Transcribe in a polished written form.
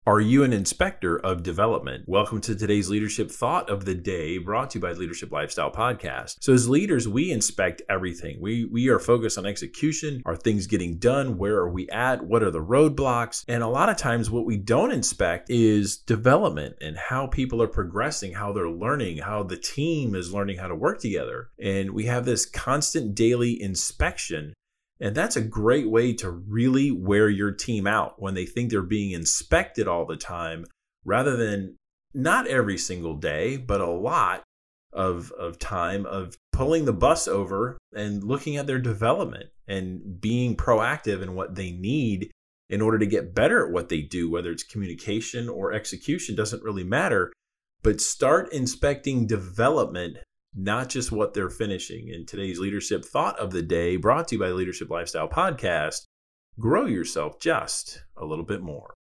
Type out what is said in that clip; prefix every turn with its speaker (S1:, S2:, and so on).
S1: Are you an inspector of development? Welcome to today's Leadership Thought of the Day, brought to you by Leadership Lifestyle Podcast. So as leaders, we inspect everything. We are focused on execution. Are things getting done? Where are we at? What are the roadblocks? And a lot of times what we don't inspect is development and how people are progressing, how they're learning, how the team is learning how to work together. And we have this constant daily inspection. And that's a great way to really wear your team out when they think they're being inspected all the time, rather than not every single day, but a lot of time of pulling the bus over and looking at their development and being proactive in what they need in order to get better at what they do, whether it's communication or execution, doesn't really matter. But start inspecting development, not just what they're finishing. In today's Leadership Thought of the Day, brought to you by Leadership Lifestyle Podcast, grow yourself just a little bit more.